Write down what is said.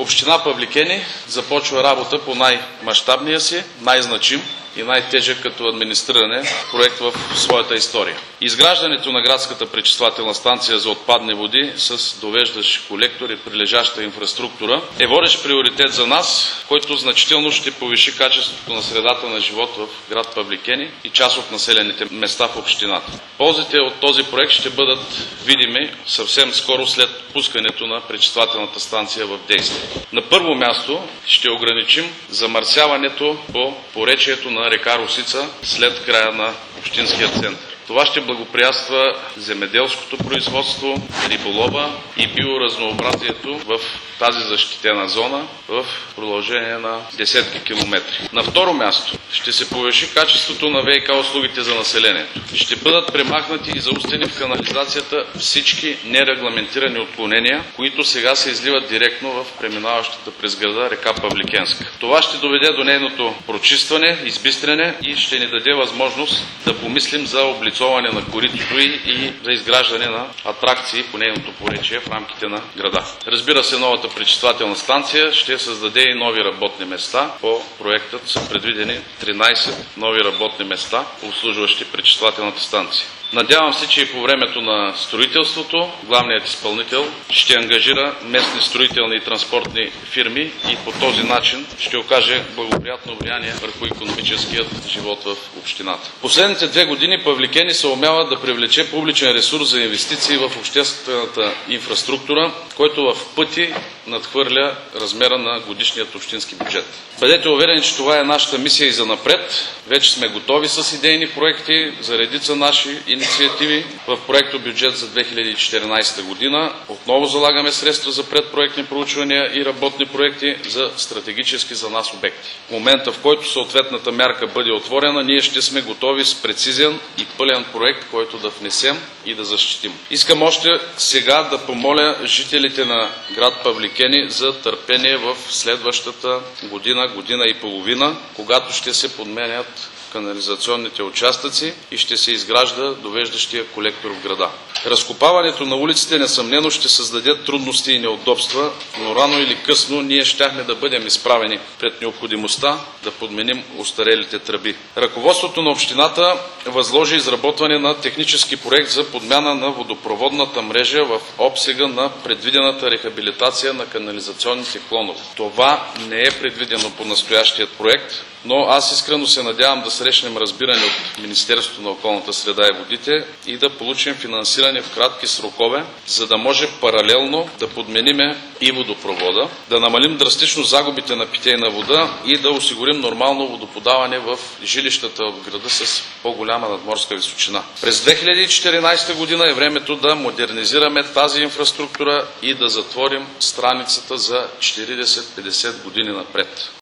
Община Павликени започва работа по най-мащабния си, най-значим и най-тежък като администриране проект в своята история. Изграждането на градската пречиствателна станция за отпадни води с довеждащ колектор и прилежаща инфраструктура е водещ приоритет за нас, който значително ще повиши качеството на средата на живот в град Павликени и част от населените места в общината. Ползите от този проект ще бъдат видими съвсем скоро след пускането на пречиствателната станция в действие. На първо място ще ограничим замърсяването по поречието на река Росица след края на общинския център. Това ще благоприятства земеделското производство, риболова и биоразнообразието в тази защитена зона в продължение на десетки километри. На второ място ще се повиши качеството на ВиК услугите за населението. Ще бъдат премахнати и заустени в канализацията всички нерегламентирани отклонения, които сега се изливат директно в преминаващата през града река Павликенска. Това ще доведе до нейното прочистване, избистряне и ще ни даде възможност да помислим за облицоване на коритото и за изграждане на атракции по нейното поречие в рамките на града. Разбира се, новата пречиствателна станция ще създаде и нови работни места. По проектът са предвидени 13 нови работни места, обслужващи пречиствателната станция. Надявам се, че и по времето на строителството главният изпълнител ще ангажира местни строителни и транспортни фирми и по този начин ще окаже благоприятно влияние върху икономическият живот в общината. Последните 2 години Павликени се умява да привлече публичен ресурс за инвестиции в обществената инфраструктура, който в пъти надхвърля размера на годишният общински бюджет. Бъдете уверени, че това е нашата мисия и занапред. Вече сме готови с идейни проекти за редица наши инициативи. В проекто бюджет за 2014 година отново залагаме средства за предпроектни проучвания и работни проекти за стратегически за нас обекти. В момента, в който съответната мярка бъде отворена, ние ще сме готови с прецизен и пълен проект, който да внесем и да защитим. Искам още сега да помоля жителите на град Павликени за търпение в следващата година, година и половина, когато ще се подменят канализационните участъци и ще се изгражда довеждащия колектор в града. Разкопаването на улиците несъмнено ще създаде трудности и неудобства, но рано или късно ние щяхме да бъдем изправени пред необходимостта да подменим устарелите тръби. Ръководството на общината възложи изработване на технически проект за подмяна на водопроводната мрежа в обсега на предвидената рехабилитация на канализационните клонове. Това не е предвидено по настоящият проект, но аз искрено се надявам да срещнем разбиране от Министерството на околната среда и водите и да получим финансиране в кратки срокове, за да може паралелно да подмениме и водопровода, да намалим драстично загубите на питейна вода и да осигурим нормално водоподаване в жилищата от града с по-голяма надморска височина. През 2014 година е времето да модернизираме тази инфраструктура и да затворим страницата за 40-50 години напред.